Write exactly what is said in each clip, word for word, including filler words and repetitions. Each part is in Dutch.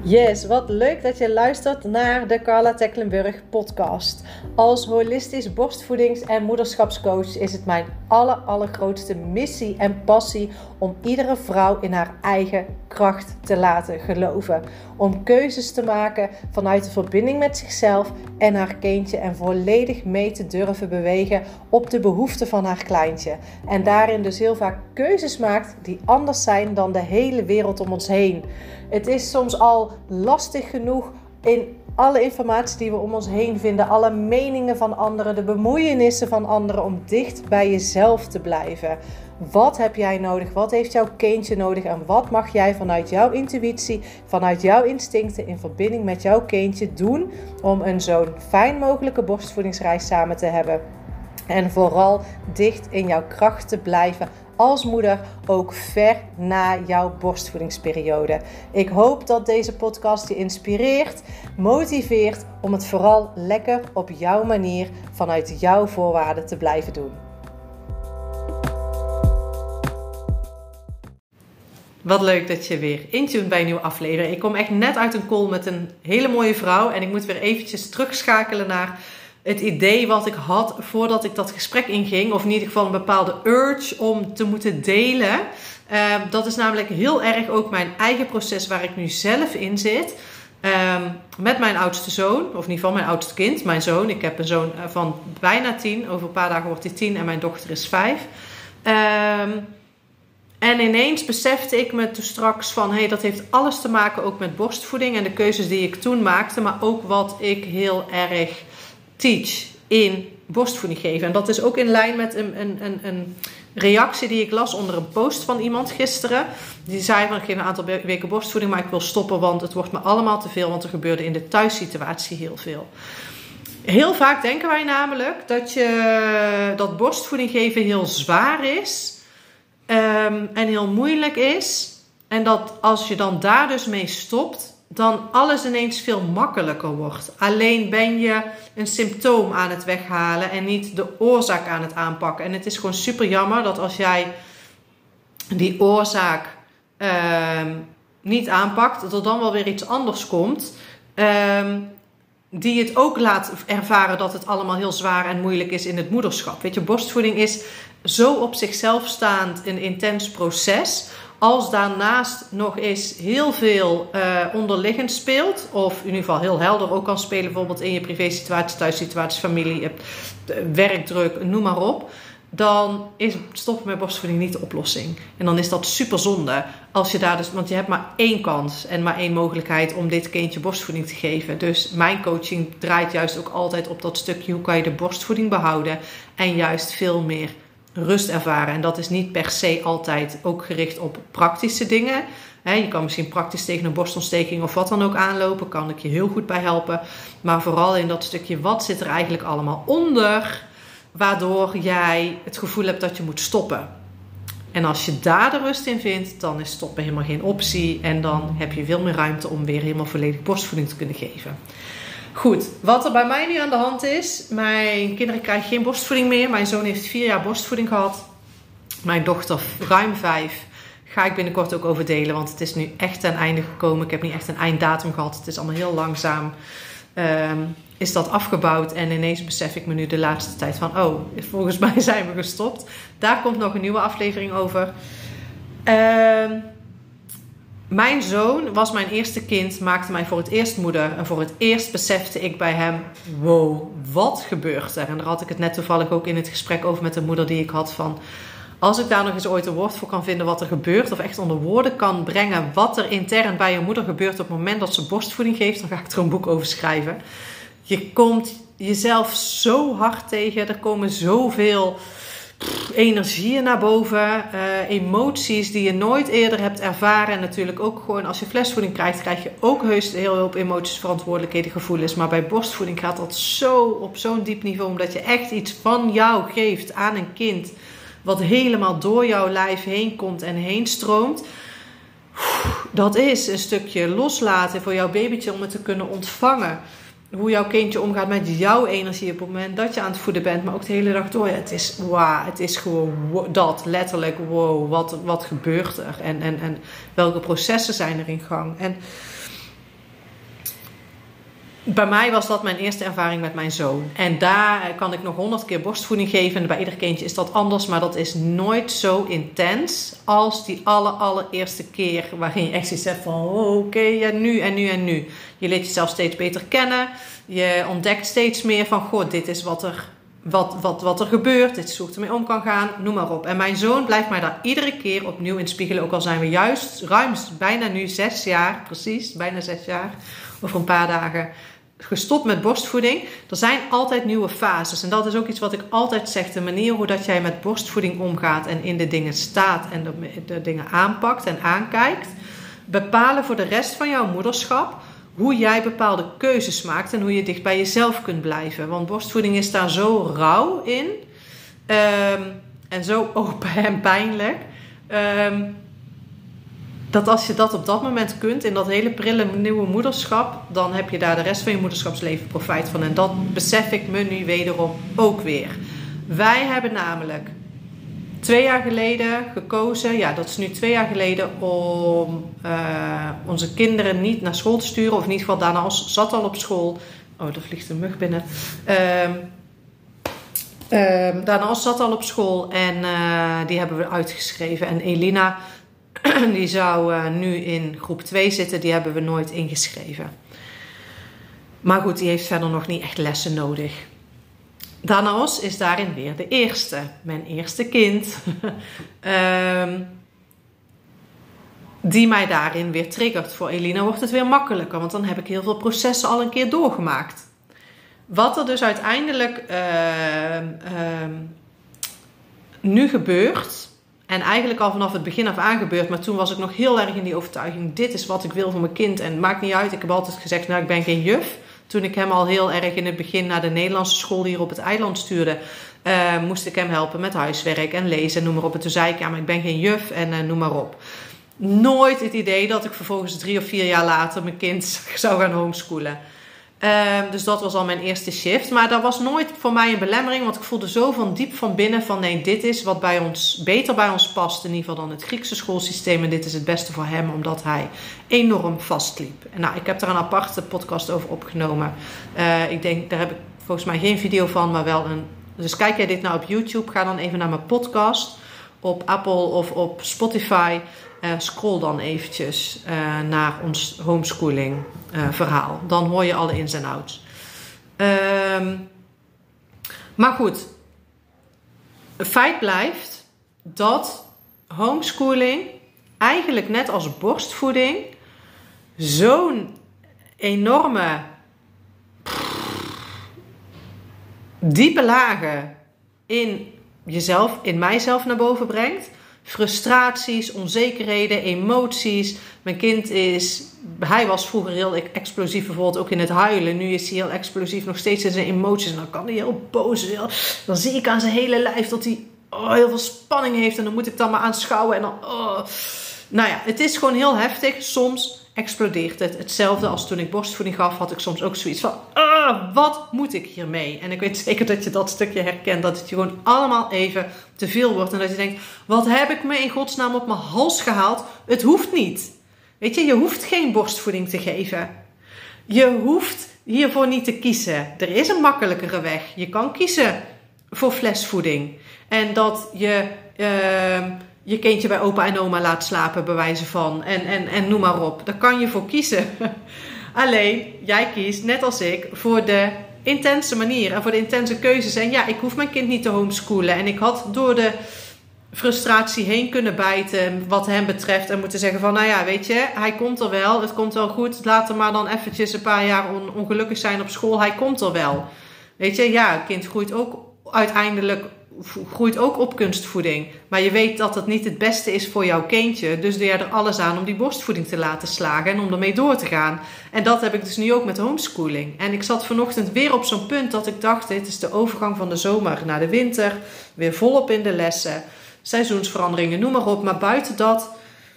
Yes, wat leuk dat je luistert naar de Carla Tecklenburg podcast. Als holistisch borstvoedings- en moederschapscoach is het mijn aller, allergrootste missie en passie om iedere vrouw in haar eigen kracht te laten geloven. Om keuzes te maken vanuit de verbinding met zichzelf en haar kindje en volledig mee te durven bewegen op de behoeften van haar kleintje. En daarin dus heel vaak keuzes maakt die anders zijn dan de hele wereld om ons heen. Het is soms al lastig genoeg in alle informatie die we om ons heen vinden, alle meningen van anderen, de bemoeienissen van anderen, om dicht bij jezelf te blijven. Wat heb jij nodig? Wat heeft jouw kindje nodig? En wat mag jij vanuit jouw intuïtie, vanuit jouw instincten in verbinding met jouw kindje doen om een zo fijn mogelijke borstvoedingsreis samen te hebben? En vooral dicht in jouw kracht te blijven als moeder, ook ver na jouw borstvoedingsperiode. Ik hoop dat deze podcast je inspireert, motiveert om het vooral lekker op jouw manier vanuit jouw voorwaarden te blijven doen. Wat leuk dat je weer intuned bij een nieuwe aflevering. Ik kom echt net uit een call met een hele mooie vrouw en ik moet weer eventjes terugschakelen naar het idee wat ik had voordat ik dat gesprek inging, of in ieder geval een bepaalde urge om te moeten delen. Uh, dat is namelijk heel erg ook mijn eigen proces waar ik nu zelf in zit. Um, met mijn oudste zoon, of in ieder geval mijn oudste kind, mijn zoon. Ik heb een zoon van bijna tien, over een paar dagen wordt hij tien en mijn dochter is vijf. Um, en ineens besefte ik me toen straks van, hey, dat heeft alles te maken ook met borstvoeding en de keuzes die ik toen maakte, maar ook wat ik heel erg teach in borstvoeding geven. En dat is ook in lijn met een, een, een, een reactie die ik las onder een post van iemand gisteren. Die zei van, ik geef een aantal weken borstvoeding, maar ik wil stoppen, want het wordt me allemaal te veel, want er gebeurde in de thuissituatie heel veel. Heel vaak denken wij namelijk dat, je, dat borstvoeding geven heel zwaar is um, en heel moeilijk is. En dat als je dan daar dus mee stopt, dan alles ineens veel makkelijker wordt. Alleen ben je een symptoom aan het weghalen en niet de oorzaak aan het aanpakken. En het is gewoon super jammer dat als jij die oorzaak uh, niet aanpakt, dat er dan wel weer iets anders komt. Uh, die het ook laat ervaren dat het allemaal heel zwaar en moeilijk is in het moederschap. Weet je, borstvoeding is zo op zichzelf staand een intens proces. Als daarnaast nog eens heel veel uh, onderliggend speelt, of in ieder geval heel helder ook kan spelen, bijvoorbeeld in je privésituatie, thuissituatie, familie, werkdruk, noem maar op, dan is stoppen met borstvoeding niet de oplossing. En dan is dat super zonde. Als je daar dus, want je hebt maar één kans en maar één mogelijkheid om dit kindje borstvoeding te geven. Dus mijn coaching draait juist ook altijd op dat stukje, hoe kan je de borstvoeding behouden en juist veel meer rust ervaren. En dat is niet per se altijd ook gericht op praktische dingen. He, je kan misschien praktisch tegen een borstontsteking of wat dan ook aanlopen. Kan ik je heel goed bij helpen. Maar vooral in dat stukje, wat zit er eigenlijk allemaal onder, waardoor jij het gevoel hebt dat je moet stoppen. En als je daar de rust in vindt, dan is stoppen helemaal geen optie. En dan heb je veel meer ruimte om weer helemaal volledig borstvoeding te kunnen geven. Goed, wat er bij mij nu aan de hand is. Mijn kinderen krijgen geen borstvoeding meer. Mijn zoon heeft vier jaar borstvoeding gehad. Mijn dochter ruim vijf. Ga ik binnenkort ook over delen. Want het is nu echt ten einde gekomen. Ik heb niet echt een einddatum gehad. Het is allemaal heel langzaam. Um, is dat afgebouwd. En ineens besef ik me nu de laatste tijd van, oh, volgens mij zijn we gestopt. Daar komt nog een nieuwe aflevering over. Um, Mijn zoon was mijn eerste kind, maakte mij voor het eerst moeder. En voor het eerst besefte ik bij hem, wow, wat gebeurt er? En daar had ik het net toevallig ook in het gesprek over met de moeder die ik had van, als ik daar nog eens ooit een woord voor kan vinden wat er gebeurt, of echt onder woorden kan brengen wat er intern bij je moeder gebeurt op het moment dat ze borstvoeding geeft, dan ga ik er een boek over schrijven. Je komt jezelf zo hard tegen, er komen zoveel energieën naar boven, uh, emoties die je nooit eerder hebt ervaren. En natuurlijk ook gewoon als je flesvoeding krijgt, krijg je ook heus heel veel emoties, verantwoordelijkheden, gevoelens. Maar bij borstvoeding gaat dat zo op zo'n diep niveau, omdat je echt iets van jou geeft aan een kind, wat helemaal door jouw lijf heen komt en heen stroomt. Dat is een stukje loslaten voor jouw babytje om het te kunnen ontvangen. Hoe jouw kindje omgaat met jouw energie op het moment dat je aan het voeden bent. Maar ook de hele dag door. Ja, het is wow, het is gewoon wow, dat. Letterlijk wow, wat, wat gebeurt er? En, en, en welke processen zijn er in gang? En bij mij was dat mijn eerste ervaring met mijn zoon. En daar kan ik nog honderd keer borstvoeding geven. En bij ieder kindje is dat anders. Maar dat is nooit zo intens als die aller, allereerste keer. Waarin je echt zoiets hebt van, oh, oké, okay, ja, nu en nu en nu. Je leert jezelf steeds beter kennen. Je ontdekt steeds meer van, goh, dit is wat er, wat, wat, wat er gebeurt. Dit is hoe ik ermee om kan gaan, noem maar op. En mijn zoon blijft mij daar iedere keer opnieuw in spiegelen. Ook al zijn we juist ruim bijna nu zes jaar, precies, bijna zes jaar. Over een paar dagen gestopt met borstvoeding. Er zijn altijd nieuwe fases. En dat is ook iets wat ik altijd zeg. De manier hoe dat jij met borstvoeding omgaat en in de dingen staat en de, de dingen aanpakt en aankijkt, bepalen voor de rest van jouw moederschap hoe jij bepaalde keuzes maakt en hoe je dicht bij jezelf kunt blijven. Want borstvoeding is daar zo rauw in. Um, en zo open en pijnlijk. Um, dat als je dat op dat moment kunt, in dat hele prille nieuwe moederschap, dan heb je daar de rest van je moederschapsleven profijt van. En dat besef ik me nu wederom ook weer. Wij hebben namelijk twee jaar geleden gekozen, ja dat is nu twee jaar geleden, om uh, onze kinderen niet naar school te sturen. Of in ieder geval, Dana zat al op school. Oh, er vliegt een mug binnen. Um, um, Dana zat al op school en uh, die hebben we uitgeschreven. En Elina, die zou uh, nu in groep twee zitten, die hebben we nooit ingeschreven. Maar goed, die heeft verder nog niet echt lessen nodig. Danaos is daarin weer de eerste. Mijn eerste kind. um, die mij daarin weer triggert. Voor Elina wordt het weer makkelijker. Want dan heb ik heel veel processen al een keer doorgemaakt. Wat er dus uiteindelijk uh, uh, nu gebeurt. En eigenlijk al vanaf het begin af aan gebeurt. Maar toen was ik nog heel erg in die overtuiging. Dit is wat ik wil voor mijn kind. En het maakt niet uit. Ik heb altijd gezegd, nou ik ben geen juf. Toen ik hem al heel erg in het begin naar de Nederlandse school hier op het eiland stuurde, uh, moest ik hem helpen met huiswerk en lezen, noem maar op. En toen zei ik, ja, maar ik ben geen juf en uh, noem maar op. Nooit het idee dat ik vervolgens drie of vier jaar later mijn kind zou gaan homeschoolen. Uh, dus dat was al mijn eerste shift. Maar dat was nooit voor mij een belemmering, want ik voelde zo van diep van binnen van nee, dit is wat bij ons, beter bij ons past, in ieder geval dan het Griekse schoolsysteem. En dit is het beste voor hem, omdat hij enorm vastliep. En nou, ik heb daar een aparte podcast over opgenomen. Uh, ik denk, daar heb ik volgens mij geen video van, maar wel een. Dus kijk jij dit nou op YouTube, ga dan even naar mijn podcast op Apple of op Spotify. Uh, scroll dan eventjes uh, naar ons homeschooling uh, verhaal. Dan hoor je alle ins en outs. Um, maar goed. Het feit blijft dat homeschooling eigenlijk net als borstvoeding zo'n enorme diepe lagen in jezelf, in mijzelf naar boven brengt. Frustraties, onzekerheden, emoties. Mijn kind is, hij was vroeger heel explosief, bijvoorbeeld ook in het huilen. Nu is hij heel explosief, nog steeds in zijn emoties. En dan kan hij heel boos. Heel, dan zie ik aan zijn hele lijf dat hij oh, heel veel spanning heeft. En dan moet ik dan maar aanschouwen. En dan, oh. Nou ja, het is gewoon heel heftig. Soms explodeert het. Hetzelfde als toen ik borstvoeding gaf, had ik soms ook zoiets van, ah, wat moet ik hiermee? En ik weet zeker dat je dat stukje herkent, dat het je gewoon allemaal even te veel wordt. En dat je denkt, wat heb ik me in godsnaam op mijn hals gehaald? Het hoeft niet. Weet je, je hoeft geen borstvoeding te geven. Je hoeft hiervoor niet te kiezen. Er is een makkelijkere weg. Je kan kiezen voor flesvoeding. En dat je Uh, je kindje bij opa en oma laat slapen, bij wijze van. En, en, en noem maar op. Daar kan je voor kiezen. Alleen, jij kiest, net als ik, voor de intense manier. En voor de intense keuzes. En ja, ik hoef mijn kind niet te homeschoolen. En ik had door de frustratie heen kunnen bijten, wat hem betreft. En moeten zeggen van, nou ja, weet je, hij komt er wel. Het komt wel goed. Laat hem maar dan eventjes een paar jaar on, ongelukkig zijn op school. Hij komt er wel. Weet je, ja, het kind groeit ook uiteindelijk groeit ook op kunstvoeding. Maar je weet dat het niet het beste is voor jouw kindje. Dus doe je er alles aan om die borstvoeding te laten slagen en om ermee door te gaan. En dat heb ik dus nu ook met homeschooling. En ik zat vanochtend weer op zo'n punt dat ik dacht, dit is de overgang van de zomer naar de winter. Weer volop in de lessen. Seizoensveranderingen, noem maar op. Maar buiten dat,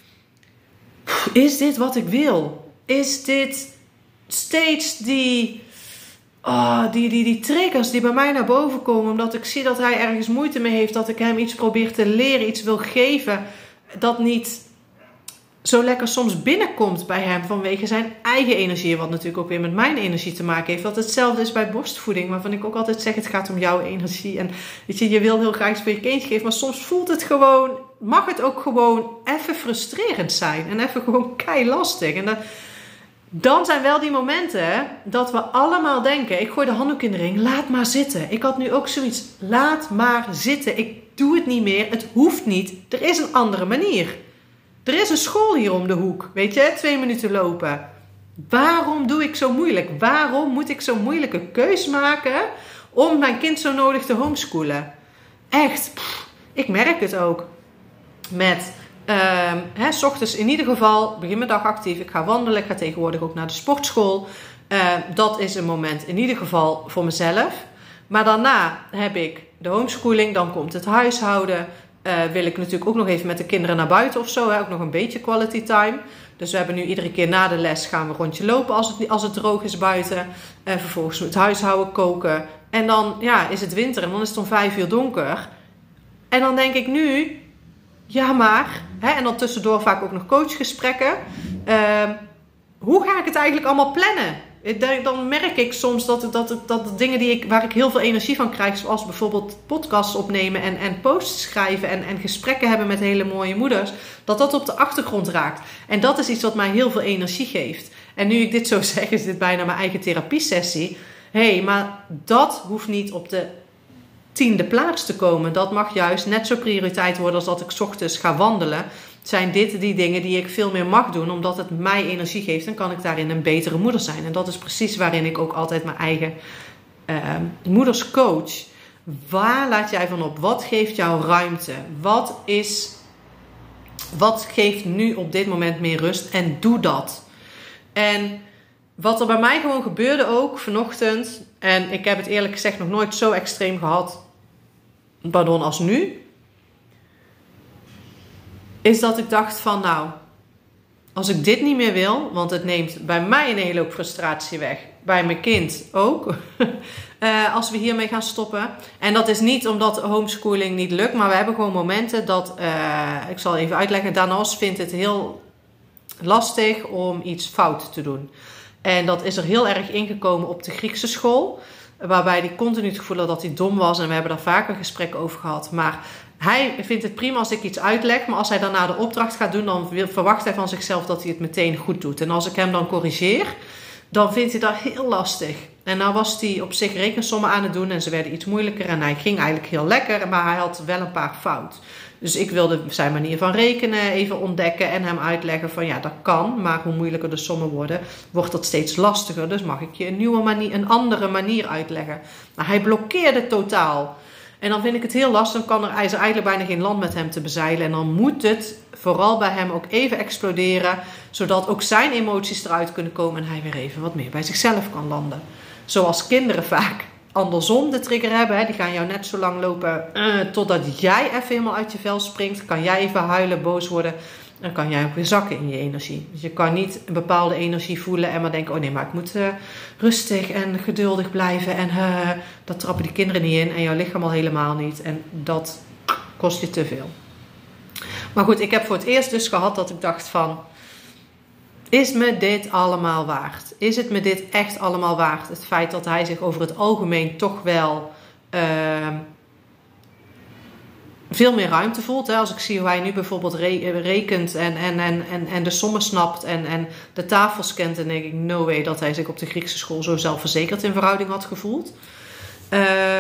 is dit wat ik wil? Is dit steeds die Oh, die, die, die triggers die bij mij naar boven komen, omdat ik zie dat hij ergens moeite mee heeft, dat ik hem iets probeer te leren, iets wil geven, dat niet zo lekker soms binnenkomt bij hem vanwege zijn eigen energie. Wat natuurlijk ook weer met mijn energie te maken heeft. Wat hetzelfde is bij borstvoeding. Waarvan ik ook altijd zeg, het gaat om jouw energie. En weet je, je wil heel graag iets voor je kindje geven. Maar soms voelt het gewoon, mag het ook gewoon even frustrerend zijn. En even gewoon kei lastig. En dat, dan zijn wel die momenten dat we allemaal denken, ik gooi de handdoek in de ring, laat maar zitten. Ik had nu ook zoiets, laat maar zitten. Ik doe het niet meer, het hoeft niet. Er is een andere manier. Er is een school hier om de hoek, weet je, twee minuten lopen. Waarom doe ik zo moeilijk? Waarom moet ik zo'n moeilijke keus maken om mijn kind zo nodig te homeschoolen? Echt, pff, ik merk het ook. Met, uh, hè, 's ochtends in ieder geval, begin mijn dag actief. Ik ga wandelen, ik ga tegenwoordig ook naar de sportschool. Uh, dat is een moment in ieder geval voor mezelf. Maar daarna heb ik de homeschooling, dan komt het huishouden. Uh, wil ik natuurlijk ook nog even met de kinderen naar buiten of zo. Hè? Ook nog een beetje quality time. Dus we hebben nu iedere keer na de les gaan we een rondje lopen als het, als het droog is buiten. En vervolgens het huishouden, koken. En dan ja, is het winter en dan is het om vijf uur donker. En dan denk ik nu, ja maar. Hè? En dan tussendoor vaak ook nog coachgesprekken. Uh, hoe ga ik het eigenlijk allemaal plannen? Dan merk ik soms dat, dat, dat de dingen die ik, waar ik heel veel energie van krijg, zoals bijvoorbeeld podcasts opnemen en, en posts schrijven en, en gesprekken hebben met hele mooie moeders, dat dat op de achtergrond raakt. En dat is iets wat mij heel veel energie geeft. En nu ik dit zo zeg, is dit bijna mijn eigen therapiesessie. Hé, hey, maar dat hoeft niet op de tiende plaats te komen. Dat mag juist net zo prioriteit worden als dat ik 's ochtends ga wandelen. Zijn dit die dingen die ik veel meer mag doen, omdat het mij energie geeft, dan kan ik daarin een betere moeder zijn. En dat is precies waarin ik ook altijd mijn eigen uh, moeders coach. Waar laat jij van op? Wat geeft jou ruimte? Wat is, wat geeft nu op dit moment meer rust? En doe dat. En wat er bij mij gewoon gebeurde ook vanochtend, en ik heb het eerlijk gezegd nog nooit zo extreem gehad, pardon, als nu, is dat ik dacht van nou, als ik dit niet meer wil, want het neemt bij mij een hele hoop frustratie weg. Bij mijn kind ook. uh, als we hiermee gaan stoppen. En dat is niet omdat homeschooling niet lukt, maar we hebben gewoon momenten dat, uh, ik zal even uitleggen, Danos vindt het heel lastig om iets fout te doen. En dat is er heel erg ingekomen op de Griekse school. Waarbij hij continu het gevoel had dat hij dom was. En we hebben daar vaker gesprekken over gehad. Maar hij vindt het prima als ik iets uitleg. Maar als hij daarna de opdracht gaat doen, dan verwacht hij van zichzelf dat hij het meteen goed doet. En als ik hem dan corrigeer, dan vindt hij dat heel lastig. En nou was hij op zich rekensommen aan het doen. En ze werden iets moeilijker. En hij ging eigenlijk heel lekker. Maar hij had wel een paar fout. Dus ik wilde zijn manier van rekenen even ontdekken en hem uitleggen van ja, dat kan. Maar hoe moeilijker de sommen worden, wordt dat steeds lastiger. Dus mag ik je een nieuwe manier, een andere manier uitleggen. Maar hij blokkeerde totaal. En dan vind ik het heel lastig. Dan kan er, is er eigenlijk bijna geen land met hem te bezeilen. En dan moet het vooral bij hem ook even exploderen. Zodat ook zijn emoties eruit kunnen komen. En hij weer even wat meer bij zichzelf kan landen. Zoals kinderen vaak andersom de trigger hebben. Hè. Die gaan jou net zo lang lopen uh, totdat jij even helemaal uit je vel springt. Kan jij even huilen, boos worden. Dan kan jij ook weer zakken in je energie. Dus je kan niet een bepaalde energie voelen en maar denken, oh nee, maar ik moet uh, rustig en geduldig blijven. En uh, dat trappen die kinderen niet in en jouw lichaam al helemaal niet. En dat kost je te veel. Maar goed, ik heb voor het eerst dus gehad dat ik dacht van, is me dit allemaal waard? Is het me dit echt allemaal waard? Het feit dat hij zich over het algemeen toch wel uh, veel meer ruimte voelt. Hè? Als ik zie hoe hij nu bijvoorbeeld re- rekent en, en, en, en, en de sommen snapt en, en de tafels kent, dan denk ik, no way dat hij zich op de Griekse school zo zelfverzekerd in verhouding had gevoeld. Uh,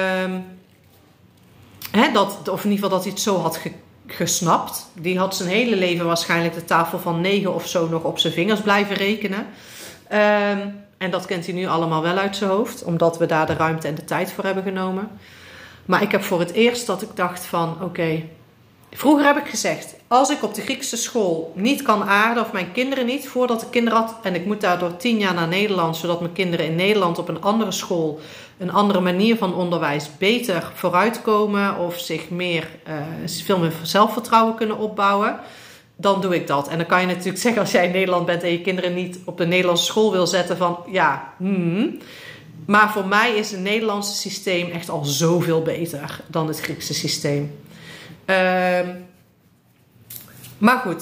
hè, dat, of in ieder geval dat hij het zo had gekend. Gesnapt. Die had zijn hele leven waarschijnlijk de tafel van negen of zo nog op zijn vingers blijven rekenen. Um, en dat kent hij nu allemaal wel uit zijn hoofd. Omdat we daar de ruimte en de tijd voor hebben genomen. Maar ik heb voor het eerst dat ik dacht van oké. Okay, vroeger heb ik gezegd. Als ik op de Griekse school niet kan aarden. Of mijn kinderen niet. Voordat ik kinderen had. En ik moet daardoor tien jaar naar Nederland. Zodat mijn kinderen in Nederland op een andere school. Een andere manier van onderwijs beter vooruitkomen of zich meer, uh, veel meer zelfvertrouwen kunnen opbouwen, dan doe ik dat. En dan kan je natuurlijk zeggen als jij in Nederland bent en je kinderen niet op de Nederlandse school wil zetten van ja, hmm. Maar voor mij is het Nederlandse systeem echt al zoveel beter dan het Griekse systeem. Uh, maar goed,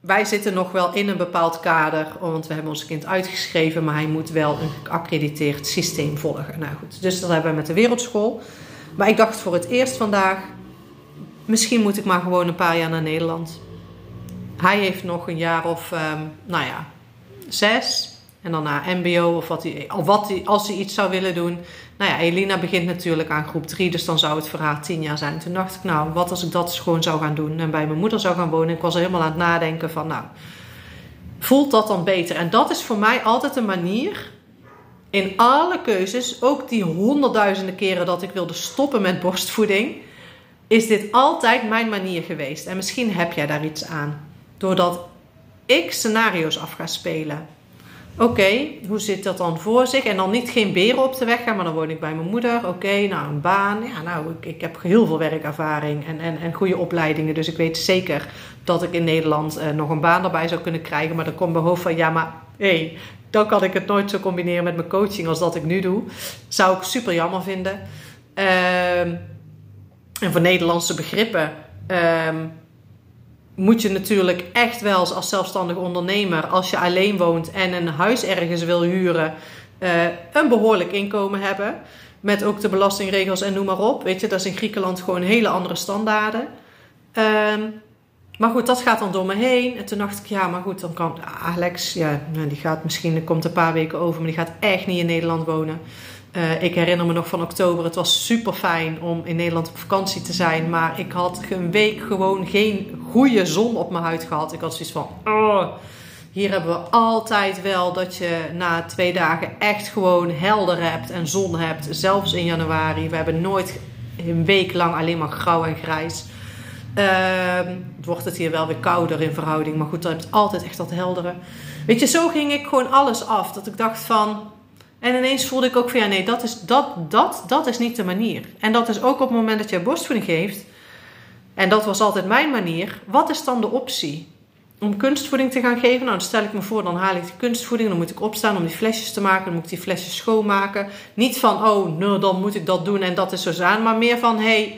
wij zitten nog wel in een bepaald kader, want we hebben ons kind uitgeschreven, maar hij moet wel een geaccrediteerd systeem volgen. Nou goed, dus dat hebben we met de wereldschool. Maar ik dacht voor het eerst vandaag, misschien moet ik maar gewoon een paar jaar naar Nederland. Hij heeft nog een jaar of, um, nou ja, zes. En dan naar mbo of wat hij, of wat hij, als hij iets zou willen doen. Nou ja, Elina begint natuurlijk aan groep drie, dus dan zou het voor haar tien jaar zijn. Toen dacht ik, nou, wat als ik dat gewoon zou gaan doen en bij mijn moeder zou gaan wonen. Ik was er helemaal aan het nadenken van, nou, voelt dat dan beter? En dat is voor mij altijd een manier, in alle keuzes, ook die honderdduizenden keren dat ik wilde stoppen met borstvoeding, is dit altijd mijn manier geweest. En misschien heb jij daar iets aan. Doordat ik scenario's af ga spelen. Oké, okay, hoe zit dat dan voor zich? En dan niet geen beren op de weg gaan, maar dan woon ik bij mijn moeder. Oké, okay, nou een baan. Ja, nou, ik, ik heb heel veel werkervaring en, en, en goede opleidingen. Dus ik weet zeker dat ik in Nederland uh, nog een baan erbij zou kunnen krijgen. Maar dan komt mijn hoofd van, ja, maar hé, hey, dan kan ik het nooit zo combineren met mijn coaching als dat ik nu doe. Zou ik super jammer vinden. Uh, en voor Nederlandse begrippen Um, moet je natuurlijk echt wel als zelfstandig ondernemer, als je alleen woont en een huis ergens wil huren, uh, een behoorlijk inkomen hebben. Met ook de belastingregels en noem maar op. Weet je, dat is in Griekenland gewoon hele andere standaarden. Um, maar goed, dat gaat dan door me heen. En toen dacht ik, ja, maar goed, dan kan Alex, ja, die gaat misschien, die komt een paar weken over, maar die gaat echt niet in Nederland wonen. Uh, ik herinner me nog van oktober, het was super fijn om in Nederland op vakantie te zijn. Maar ik had een week gewoon geen goede zon op mijn huid gehad. Ik had zoiets van, oh, hier hebben we altijd wel dat je na twee dagen echt gewoon helder hebt en zon hebt. Zelfs in januari. We hebben nooit een week lang alleen maar grauw en grijs. Uh, het wordt het hier wel weer kouder in verhouding. Maar goed, dan heb je altijd echt dat heldere. Weet je, zo ging ik gewoon alles af. Dat ik dacht van... En ineens voelde ik ook van ja, nee, dat is, dat, dat, dat is niet de manier. En dat is ook op het moment dat je borstvoeding geeft. En dat was altijd mijn manier. Wat is dan de optie? Om kunstvoeding te gaan geven? Nou, dan stel ik me voor, dan haal ik die kunstvoeding. Dan moet ik opstaan om die flesjes te maken. Dan moet ik die flesjes schoonmaken. Niet van, oh, nou, dan moet ik dat doen en dat is zo aan. Maar meer van, hey,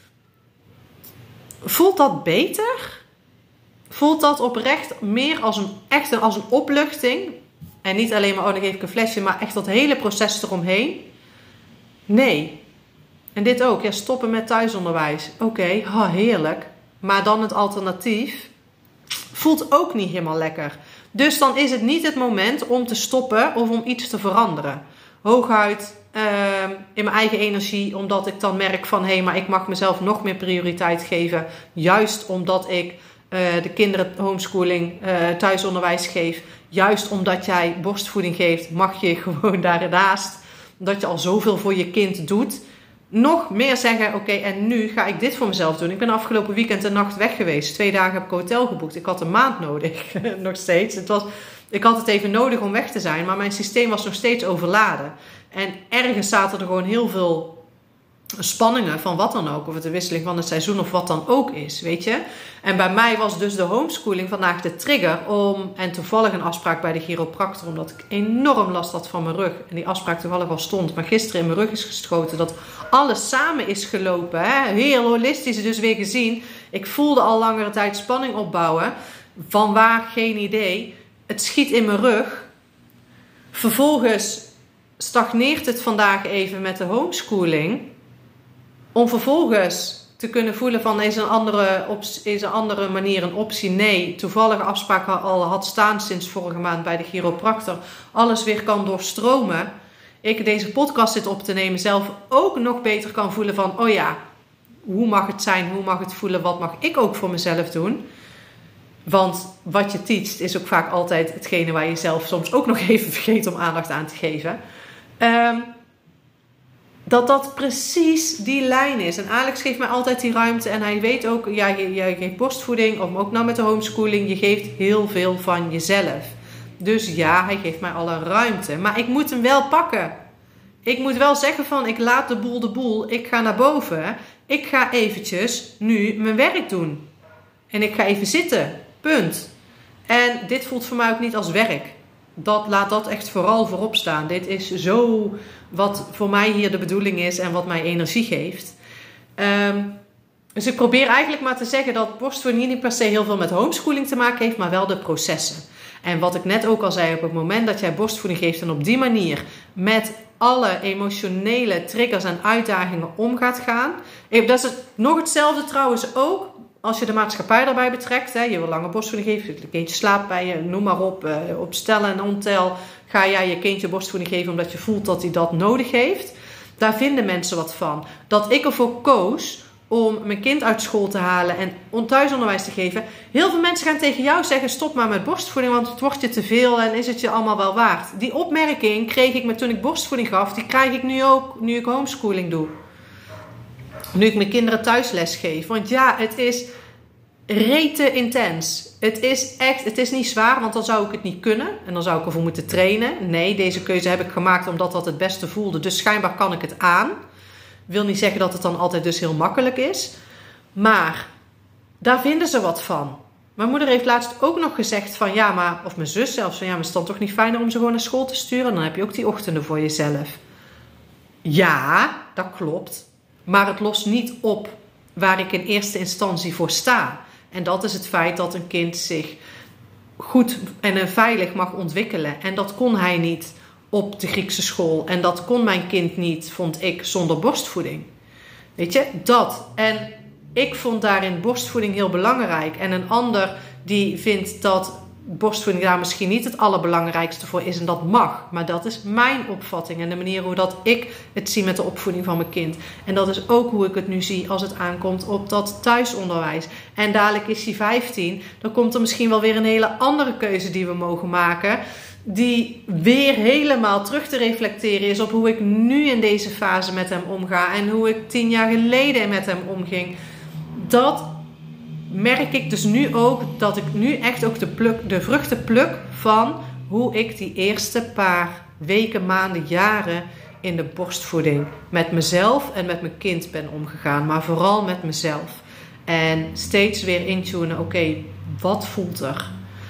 voelt dat beter? Voelt dat oprecht meer als een, echt een, als een opluchting? En niet alleen maar, oh, dan geef ik een flesje, maar echt dat hele proces eromheen. Nee. En dit ook, ja, stoppen met thuisonderwijs. Oké, okay, oh, heerlijk. Maar dan het alternatief voelt ook niet helemaal lekker. Dus dan is het niet het moment om te stoppen of om iets te veranderen. Hooguit uh, in mijn eigen energie, omdat ik dan merk van, hé, hey, maar ik mag mezelf nog meer prioriteit geven. Juist omdat ik uh, de kinderen homeschooling, uh, thuisonderwijs geef. Juist omdat jij borstvoeding geeft, mag je gewoon daarnaast, dat je al zoveel voor je kind doet, nog meer zeggen, oké, okay, en nu ga ik dit voor mezelf doen. Ik ben afgelopen weekend een nacht weg geweest. Twee dagen heb ik een hotel geboekt. Ik had een maand nodig, nog steeds. Het was, ik had het even nodig om weg te zijn, maar mijn systeem was nog steeds overladen. En ergens zaten er gewoon heel veel spanningen van wat dan ook. Of het de wisseling van het seizoen of wat dan ook is, weet je. En bij mij was dus de homeschooling vandaag de trigger om, en toevallig een afspraak bij de chiropractor, omdat ik enorm last had van mijn rug. En die afspraak toevallig al stond, maar gisteren in mijn rug is geschoten, dat alles samen is gelopen. Hè? Heel holistisch dus weer gezien. Ik voelde al langere tijd spanning opbouwen. Van waar, geen idee. Het schiet in mijn rug. Vervolgens stagneert het vandaag even met de homeschooling. Om vervolgens te kunnen voelen van is een andere, is een andere manier een optie? Nee, toevallige afspraak al had staan sinds vorige maand bij de chiropractor. Alles weer kan doorstromen. Ik deze podcast zit op te nemen, zelf ook nog beter kan voelen van, oh ja, hoe mag het zijn? Hoe mag het voelen? Wat mag ik ook voor mezelf doen? Want wat je teacht is ook vaak altijd hetgene waar je zelf soms ook nog even vergeet om aandacht aan te geven. Um, Dat dat precies die lijn is. En Alex geeft mij altijd die ruimte. En hij weet ook, ja, je, je geeft borstvoeding. Of ook nou met de homeschooling. Je geeft heel veel van jezelf. Dus ja, hij geeft mij alle ruimte. Maar ik moet hem wel pakken. Ik moet wel zeggen van, ik laat de boel de boel. Ik ga naar boven. Ik ga eventjes nu mijn werk doen. En ik ga even zitten. Punt. En dit voelt voor mij ook niet als werk. Dat, laat dat echt vooral voorop staan. Dit is zo wat voor mij hier de bedoeling is en wat mij energie geeft. Um, Dus ik probeer eigenlijk maar te zeggen dat borstvoeding niet per se heel veel met homeschooling te maken heeft, maar wel de processen. En wat ik net ook al zei, op het moment dat jij borstvoeding geeft en op die manier met alle emotionele triggers en uitdagingen om gaat gaan. Dat is het, nog hetzelfde trouwens ook als je de maatschappij daarbij betrekt. Hè. Je wil langer borstvoeding geven, je kindje slaapt bij je, noem maar op. Uh, op stel en ontel ga jij je kindje borstvoeding geven omdat je voelt dat hij dat nodig heeft. Daar vinden mensen wat van. Dat ik ervoor koos om mijn kind uit school te halen en thuisonderwijs te geven. Heel veel mensen gaan tegen jou zeggen, stop maar met borstvoeding, want het wordt je te veel en is het je allemaal wel waard. Die opmerking kreeg ik me toen ik borstvoeding gaf, die krijg ik nu ook, nu ik homeschooling doe. Nu ik mijn kinderen thuisles geef. Want ja, het is rete intens. Het is echt, het is niet zwaar, want dan zou ik het niet kunnen. En dan zou ik ervoor moeten trainen. Nee, deze keuze heb ik gemaakt omdat dat het beste voelde. Dus schijnbaar kan ik het aan. Wil niet zeggen dat het dan altijd dus heel makkelijk is. Maar daar vinden ze wat van. Mijn moeder heeft laatst ook nog gezegd van ja, maar, of mijn zus zelfs, van ja, maar is het dan toch niet fijner om ze gewoon naar school te sturen? Dan heb je ook die ochtenden voor jezelf. Ja, dat klopt. Maar het lost niet op waar ik in eerste instantie voor sta. En dat is het feit dat een kind zich goed en veilig mag ontwikkelen. En dat kon hij niet op de Griekse school. En dat kon mijn kind niet, vond ik, zonder borstvoeding. Weet je, dat. En ik vond daarin borstvoeding heel belangrijk. En een ander die vindt dat borstvoeding daar misschien niet het allerbelangrijkste voor is. En dat mag. Maar dat is mijn opvatting. En de manier hoe dat ik het zie met de opvoeding van mijn kind. En dat is ook hoe ik het nu zie als het aankomt op dat thuisonderwijs. En dadelijk is hij vijftien. Dan komt er misschien wel weer een hele andere keuze die we mogen maken. Die weer helemaal terug te reflecteren is op hoe ik nu in deze fase met hem omga. En hoe ik tien jaar geleden met hem omging. Dat merk ik dus nu ook, dat ik nu echt ook de, pluk, de vruchten pluk van hoe ik die eerste paar weken, maanden, jaren in de borstvoeding met mezelf en met mijn kind ben omgegaan. Maar vooral met mezelf. En steeds weer intunen, oké, okay, wat voelt er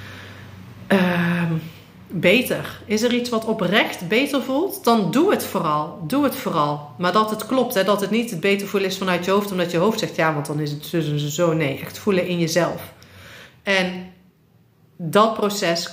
uh, beter? Is er iets wat oprecht beter voelt? Dan doe het vooral. Doe het vooral. Maar dat het klopt. Hè? Dat het niet het beter voelen is vanuit je hoofd. Omdat je hoofd zegt, ja, want dan is het zo en zo. Nee, echt voelen in jezelf. En dat proces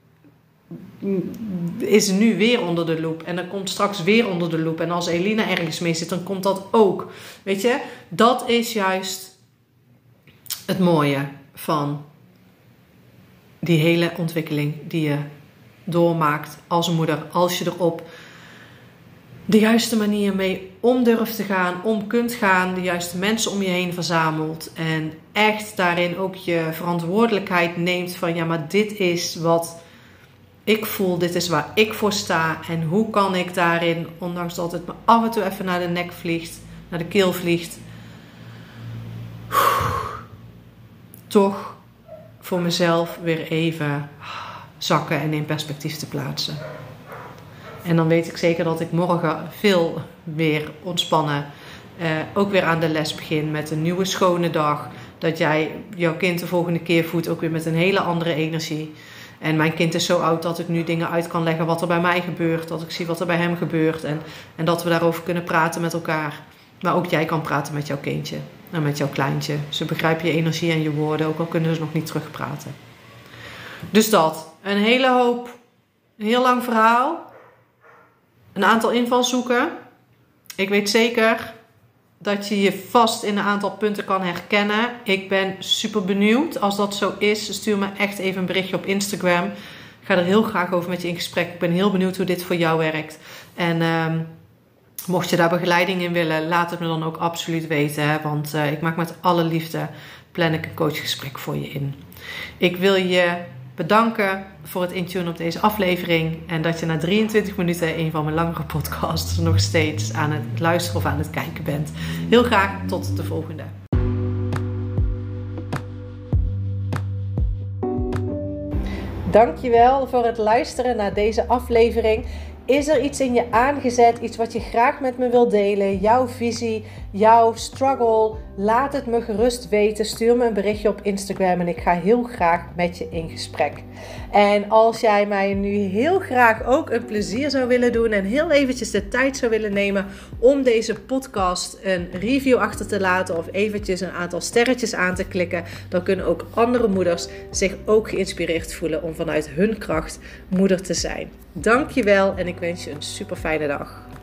is nu weer onder de loep. En dan komt straks weer onder de loep. En als Elina ergens mee zit, dan komt dat ook. Weet je, dat is juist het mooie van die hele ontwikkeling die je doormaakt als moeder. Als je er op de juiste manier mee om durft te gaan, om kunt gaan, de juiste mensen om je heen verzamelt. En echt daarin ook je verantwoordelijkheid neemt van ja, maar dit is wat ik voel, dit is waar ik voor sta. En hoe kan ik daarin, ondanks dat het me af en toe even naar de nek vliegt, naar de keel vliegt, toch voor mezelf weer even zakken en in perspectief te plaatsen. En dan weet ik zeker dat ik morgen veel weer ontspannen uh, ook weer aan de les begin met een nieuwe schone dag. Dat jij jouw kind de volgende keer voedt ook weer met een hele andere energie. En mijn kind is zo oud dat ik nu dingen uit kan leggen wat er bij mij gebeurt. Dat ik zie wat er bij hem gebeurt. En, en dat we daarover kunnen praten met elkaar. Maar ook jij kan praten met jouw kindje. En met jouw kleintje. Ze begrijpen je energie en je woorden. Ook al kunnen ze nog niet terugpraten. Dus dat. Een hele hoop. Een heel lang verhaal. Een aantal invalshoeken. Ik weet zeker dat je je vast in een aantal punten kan herkennen. Ik ben super benieuwd. Als dat zo is, stuur me echt even een berichtje op Instagram. Ik ga er heel graag over met je in gesprek. Ik ben heel benieuwd hoe dit voor jou werkt. En um, mocht je daar begeleiding in willen, laat het me dan ook absoluut weten. Hè? Want uh, ik maak met alle liefde, plan ik een coachgesprek voor je in. Ik wil je bedanken voor het intunen op deze aflevering. En dat je na drieëntwintig minuten een van mijn langere podcasts nog steeds aan het luisteren of aan het kijken bent. Heel graag tot de volgende. Dankjewel voor het luisteren naar deze aflevering. Is er iets in je aangezet, iets wat je graag met me wilt delen, jouw visie, jouw struggle, laat het me gerust weten. Stuur me een berichtje op Instagram en ik ga heel graag met je in gesprek. En als jij mij nu heel graag ook een plezier zou willen doen en heel eventjes de tijd zou willen nemen om deze podcast een review achter te laten of eventjes een aantal sterretjes aan te klikken, dan kunnen ook andere moeders zich ook geïnspireerd voelen om vanuit hun kracht moeder te zijn. Dankjewel en ik wens je een super fijne dag.